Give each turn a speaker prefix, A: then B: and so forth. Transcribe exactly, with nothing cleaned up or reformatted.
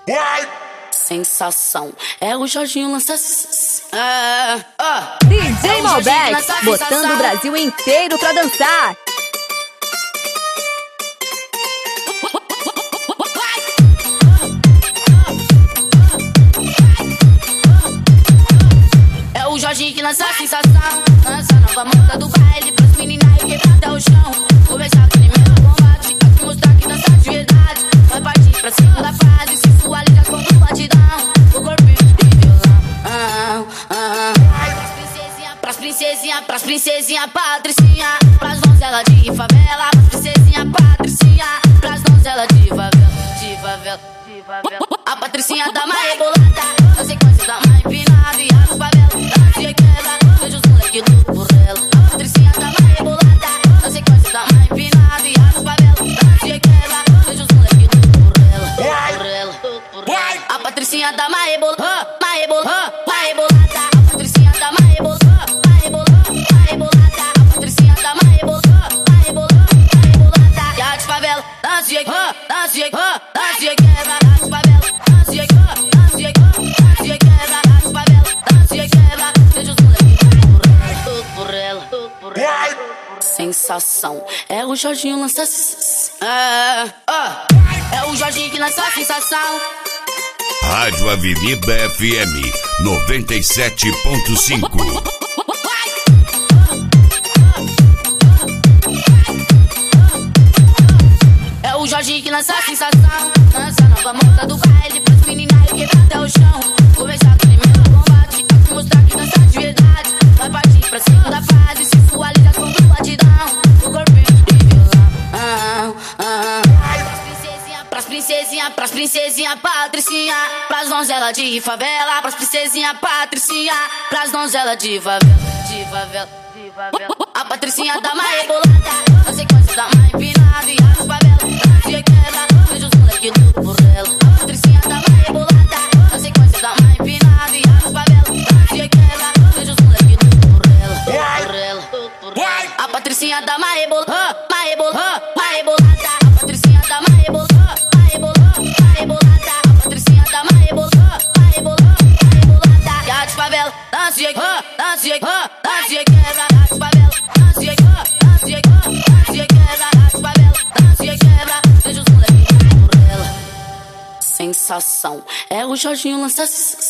A: Sensação, é o Jorginho lança. É, oh.
B: D J Malbec, botando o Brasil inteiro pra dançar.
A: É o Jorginho que lança a sensação. Lança a nova moda do baile pras meninas e quebrar até o chão. Começar aquele mesmo combate, aqui mostrar que dança de verdade. Vai partir pra segunda fase, sensualizar com o batidão. O corpinho de violão. Ah, ah. Pras princesinha, pras princesinha, pras princesinha, patricinha. Pras donzela de favela, pras princesinha, patricinha. Pras donzela de favela, de favela, de favela. A patricinha dá uma rebolada, na sequência dá uma empinada. E a nos favela, se quebra, vejo os moleque louco por ela. A patricinha dá uma rebolada, na sequência dá uma empinada. E a nos favela, se quebra, vejo os moleque louco por ela, por ela, por ela. A patricinha dá uma rebolada, uma rebolada, uma rebolada. A patricinha dá uma rebolada, uma rebolada, uma rebolada. A patricinha dá uma rebolada, uma rebolada, uma rebolada. E a nos favela, dança e quebra, dança e quebra, dança e quebra. A nos favela, dança e quebra, dança e quebra, dança e quebra. A nos favela, dança e quebra, vejo os moleque louco por ela, louco por ela. Sensação, é o Jorginho lança. É, oh. É o Jorginho que lança a sensação.
C: Rádio Avenida F M noventa e sete ponto cinco.
A: É o Jorginho que lança a sensação. Lança a nova moda do baile pras meninas e quebrar até o chão. Começar aquele mesmo combate, aqui mostrar que dança de verdade. Vai partir pra segunda fase, sensualizar com o batidão. O corpinho de violão. Ah, ah. Pras princesinha, pras princesinha, patricinha. Pras donzela de favela, pras princesinha, patricinha. Pras donzela de favela, de favela, de favela. A patricinha dá uma rebolada, na sequência dá uma empinada. E a nos favela, se quebra, vejo os moleque louco por ela. A patricinha dá uma rebolada, na sequência dá uma empinada. E a nos favela, se quebra, vejo os moleque louco por ela, por ela, por ela. A patricinha dá uma rebolada, uma rebolada, uma rebolada. A patricinha dá uma rebolada, uma rebolada, uma rebolada. A patricinha dá uma rebolada, uma rebolada, uma rebolada. E a nos favela, dança e quebra, dança e quebra, dança e quebra. A nos favela, dança e quebra, dança e quebra, dança e quebra. A nos favela, dança e quebra, vejo os moleque por ela. Sensação, é o Jorginho lança.